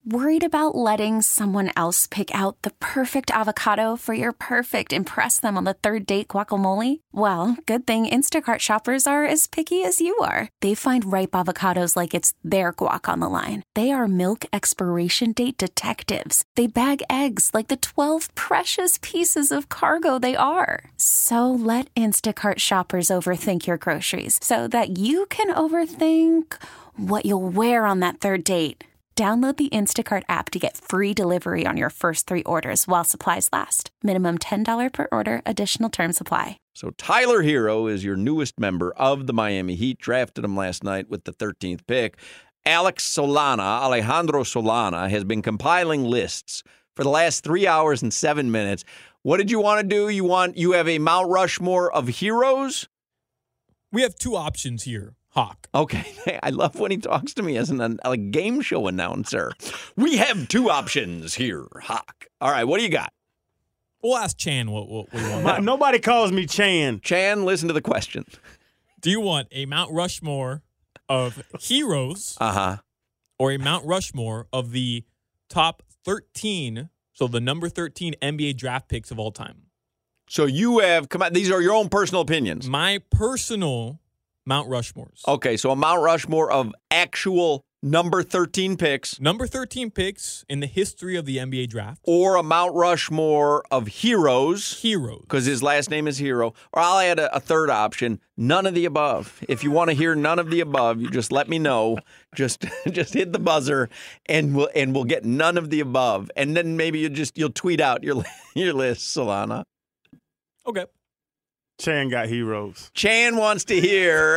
Worried about letting someone else pick out the perfect avocado for your perfect impress them on the third date guacamole? Well, good thing Instacart shoppers are as picky as you are. They find ripe avocados like it's their guac on the line. They are milk expiration date detectives. They bag eggs like the 12 precious pieces of cargo they are. So let Instacart shoppers overthink your groceries so that you can overthink what you'll wear on that third date. Download the Instacart app to get free delivery on your first 3 orders while supplies last. Minimum $10 per order. Additional terms apply. So Tyler Hero is your newest member of the Miami Heat. Drafted him last night with the 13th pick. Alejandro Solana, has been compiling lists for the last 3 hours and 7 minutes. What did you want to do? You have a Mount Rushmore of heroes? We have 2 options here. Hawk. Okay. I love when he talks to me as a game show announcer. We have 2 options here, Hawk. All right, what do you got? We'll ask Chan what we want. Nobody calls me Chan. Chan, listen to the question. Do you want a Mount Rushmore of heroes or a Mount Rushmore of the top 13, so the number 13 NBA draft picks of all time? So you have, these are your own personal opinions. My personal Mount Rushmores. Okay, so a Mount Rushmore of actual number 13 picks. Number 13 picks in the history of the NBA draft. Or a Mount Rushmore of heroes. Heroes. Because his last name is Hero. Or I'll add a third option, none of the above. If you want to hear none of the above, you just let me know. Just hit the buzzer, and we'll get none of the above. And then maybe you'll tweet out your list, Solana. Okay. Chan got heroes. Chan wants to hear.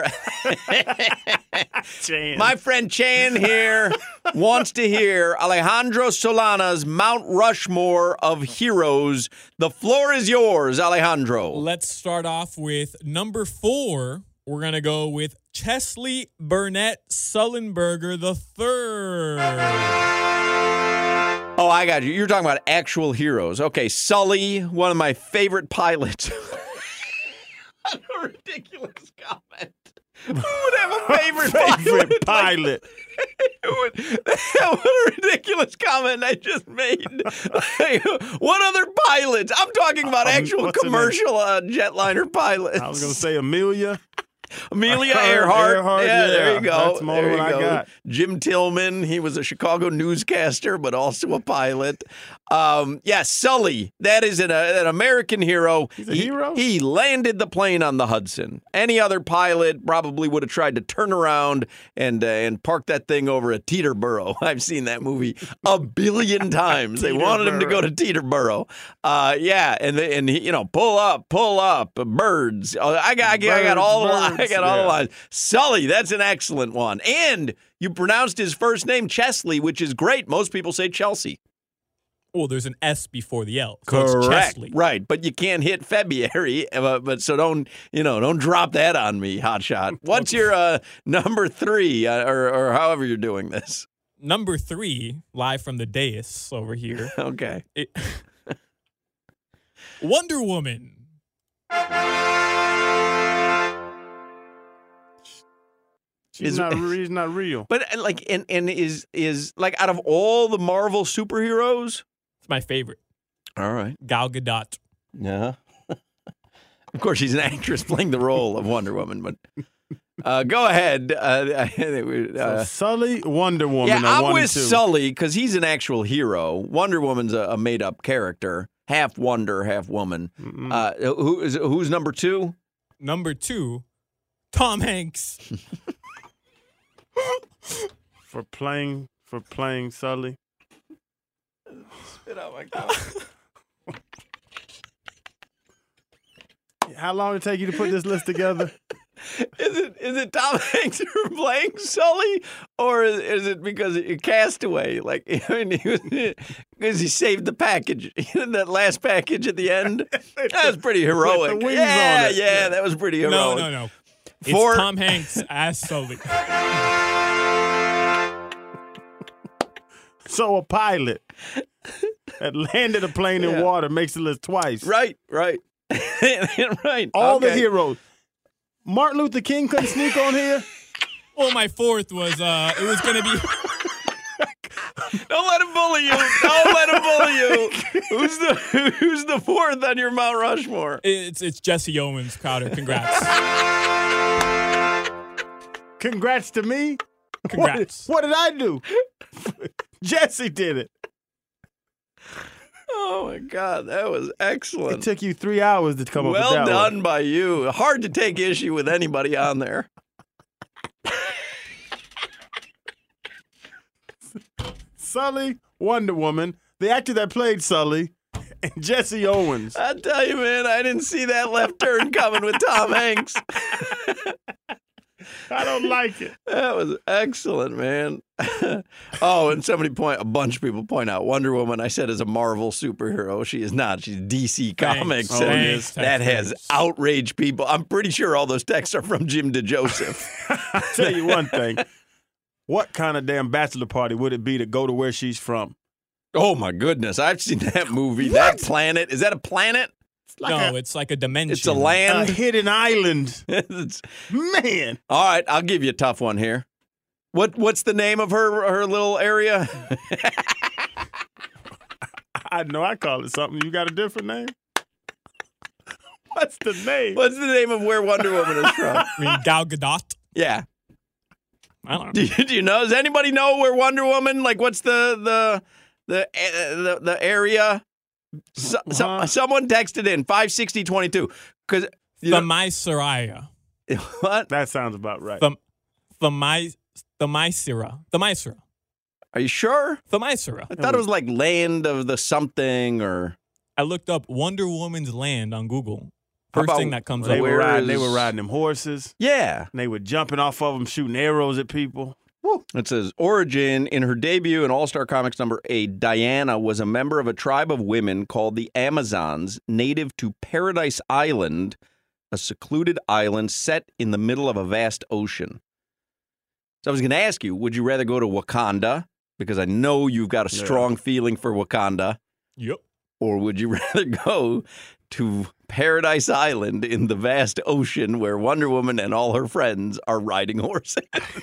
Chan. My friend Chan here wants to hear Alejandro Solana's Mount Rushmore of heroes. The floor is yours, Alejandro. Let's start off with number 4. We're going to go with Chesley Burnett Sullenberger III. Oh, I got you. You're talking about actual heroes. Okay, Sully, one of my favorite pilots. What a ridiculous comment. Who would have a favorite pilot? What a ridiculous comment I just made. What other pilots? I'm talking about actual commercial jetliner pilots. I was going to say Amelia Earhart. Yeah, there you go. That's more than I got. Jim Tillman, he was a Chicago newscaster, but also a pilot. Sully, that is an American hero. He's a hero? He landed the plane on the Hudson. Any other pilot probably would have tried to turn around and park that thing over at Teterboro. I've seen that movie a billion times. They wanted him to go to Teterboro. And he, pull up, birds. I got all the lines. Sully, that's an excellent one. And you pronounced his first name Chesley, which is great. Most people say Chelsea. Well, there's an S before the L. So Correct. It's Chesley. Right, but you can't hit February. But so don't drop that on me, hotshot. What's your number 3 or however you're doing this? Number 3, live from the dais over here. Okay. Wonder Woman. She's not real. But and is like out of all the Marvel superheroes, it's my favorite. All right, Gal Gadot. Yeah. Of course, she's an actress playing the role of Wonder Woman, but go ahead. So Sully, Wonder Woman. Yeah, I'm with Sully because he's an actual hero. Wonder Woman's a made-up character, half wonder, half woman. Who's number 2? Number 2, Tom Hanks. For playing Sully. Spit out my coffee. How long did it take you to put this list together? Is it Tom Hanks for playing Sully, or is it because of Castaway? Like, because he saved the package, that last package at the end. That was pretty heroic. With the wings on it. Yeah, that was pretty heroic. No. It's Tom Hanks as Sully. So a pilot that landed a plane in water makes the list twice. Right. Right. All the heroes. Martin Luther King couldn't sneak on here? Well, my 4th was, it was going to Don't let him bully you. Don't let him bully you. Who's the fourth on your Mount Rushmore? It's Jesse Owens, Crowder. Congrats. Congrats to me. Congrats. What did I do? Jesse did it. Oh, my God. That was excellent. It took you 3 hours to come up with that Well done one. by you. Hard to take issue with anybody on there. Sully, Wonder Woman, the actor that played Sully, and Jesse Owens. I tell you, man, I didn't see that left turn coming with Tom Hanks. I don't like it. That was excellent, man. Oh, and a bunch of people point out Wonder Woman, I said, is a Marvel superhero. She is not. She's DC Comics. Oh, and thanks. that has outraged people. I'm pretty sure all those texts are from Jim DeJoseph. I'll tell you one thing. What kind of damn bachelor party would it be to go to where she's from? Oh, my goodness. I've seen that movie. That planet. Is that a planet? It's like a dimension. It's a land. A hidden island. It's- Man. all right, I'll give you a tough one here. What's the name of her little area? I know I call it something. You got a different name? What's the name? What's the name of where Wonder Woman is from? I mean, Gal Gadot. Yeah. I don't know. Do you know? Does anybody know where Wonder Woman? Like, what's the area? Someone texted in 56022 because Themyscira. what? That sounds about right. Themyscira. Are you sure? Themyscira. I thought it was like land of the something or. I looked up Wonder Woman's land on Google. How First about thing that comes They up. were Where riding them horses. Yeah. And they were jumping off of them, shooting arrows at people. Woo. It says, origin, in her debut in All-Star Comics #8, Diana was a member of a tribe of women called the Amazons, native to Paradise Island, a secluded island set in the middle of a vast ocean. So I was going to ask you, would you rather go to Wakanda, because I know you've got a strong feeling for Wakanda, Yep. or would you rather go to Paradise Island in the vast ocean where Wonder Woman and all her friends are riding horses?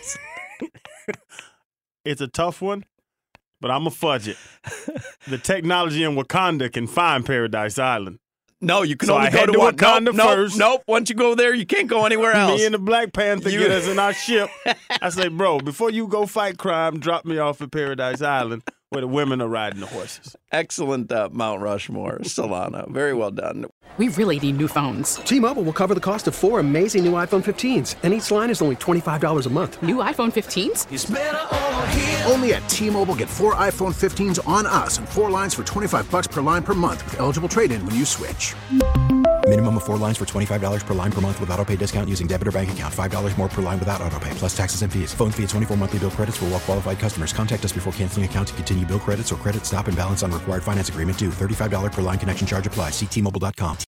It's a tough one, but I'm going to fudge it. The technology in Wakanda can find Paradise Island. No, you can So only I go had to to one. Wakanda first. Nope. Once you go there, you can't go anywhere else. Me and the Black Panther get us in our ship. I say, bro, before you go fight crime, drop me off at Paradise Island where the women are riding the horses. Excellent Mount Rushmore, Solana. Very well done. We really need new phones. T-Mobile will cover the cost of 4 amazing new iPhone 15s, and each line is only $25 a month. New iPhone 15s? Only at T-Mobile, get 4 iPhone 15s on us and 4 lines for $25 per line per month with eligible trade-in when you switch. Minimum of 4 lines for $25 per line per month with autopay discount using debit or bank account. $5 more per line without autopay, plus taxes and fees. Phone fee at 24 monthly bill credits for well-qualified customers. Contact us before canceling account to continue bill credits or credit stop and balance on required finance agreement due. $35 per line connection charge applies. See T-Mobile.com.